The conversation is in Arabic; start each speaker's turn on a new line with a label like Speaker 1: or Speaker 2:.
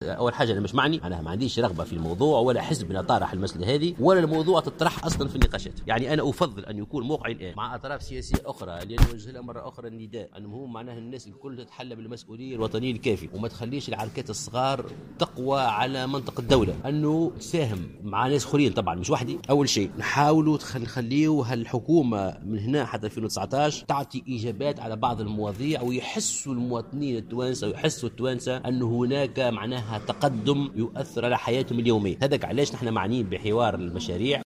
Speaker 1: اول حاجه انا مش معني، انا ما عنديش رغبه في الموضوع ولا حزب ان طرح المساله هذه ولا الموضوع تطرح اصلا في النقاشات. يعني انا افضل ان يكون موقعي الان مع اطراف سياسيه اخرى اللي نوجه لها مره اخرى النداء انهم هم معناها الناس الكل تتحلى بالمسؤوليه الوطنيه الكافيه، وما تخليش العركات الصغار تقوى على منطق الدوله، انه تساهم مع ناس اخرين طبعا مش وحدي. اول شيء نحاولوا نخليوا هالحكومه من هنا حتى 2019 تعطي اجابات على بعض المواضيع، ويحسوا المواطنين التوانسه ويحسوا التوانسه انه هناك معناها تقدم يؤثر على حياتهم اليوميه. هذاك علاش نحن معنيين بحوار المشاريع.